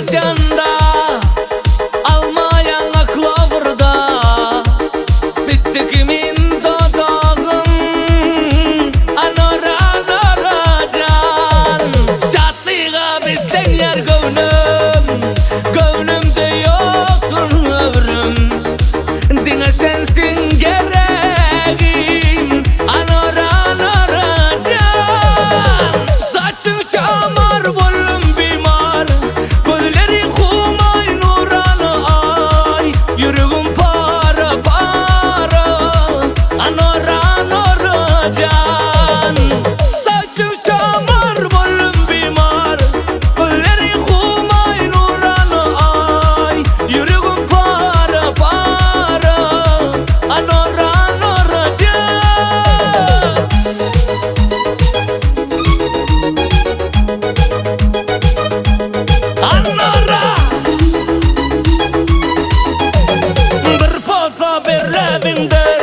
canda almayan aklavırda pislikimin dodağın anora can şatlığa bizden yer gönlümde yoktur ömrüm dine sensin gereğim anora can saçın şamar bollum bimar gözleri kumay nuranı ay yüreğim para anora can saçın şamar bollum bimar gözleri kumay nuranı ay yüreğim para anora can Anora bir poza bir evinde